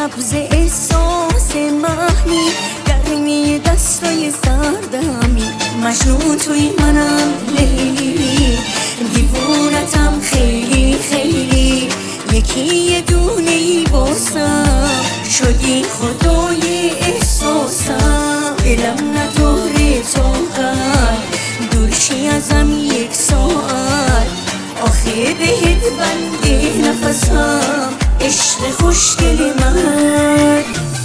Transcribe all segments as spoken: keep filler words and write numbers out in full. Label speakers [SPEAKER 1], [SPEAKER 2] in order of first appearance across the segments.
[SPEAKER 1] نبض احساس معنی گرمی دستای سردمی مجنون توی منم لیلی دیوونتم خیلی خیلی یکی یه دونه ای باسم شدی خدای احساسم دلم نداره طاقت دورشی ازم یک ساعت آخه بهت بنده نفسم عشق خوشگل من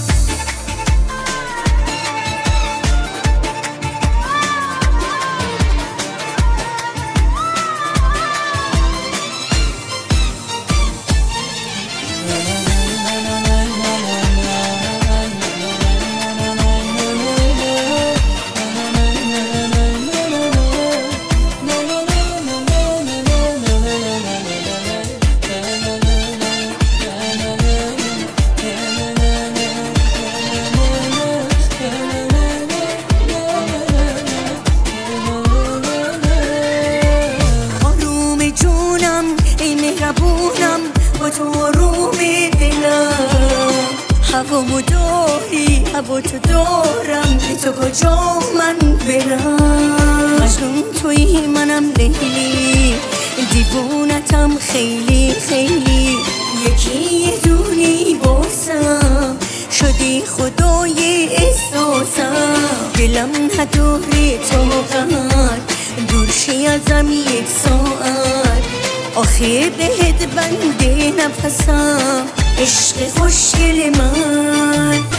[SPEAKER 1] با تو آروم دلم هوامو داری هوا تو دارم به تو کجا من برم مجنون توی منم لیلی دیوونتم خیلی خیلی یکی یه دونی باسم شدی خدای احساسم دلم نداره طاقت دورشی ازم یک ساعت آخه بهت بنده نفسم عشق خوشگل من